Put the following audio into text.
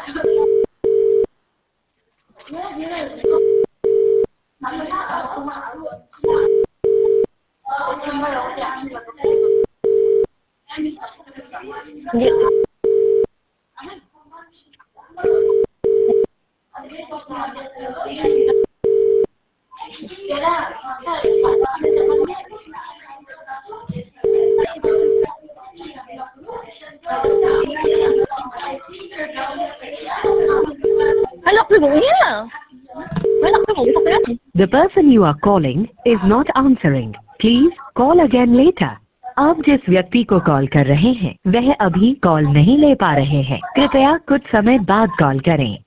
Anak ko mo yan. Anak ko mo yan. The person you are calling is not answering. Please call again later. आप जिस व्यक्ति को call कर रहे हैं वह अभी कॉल नहीं ले पा रहे हैं। कृपया कुछ समय बाद कॉल करें।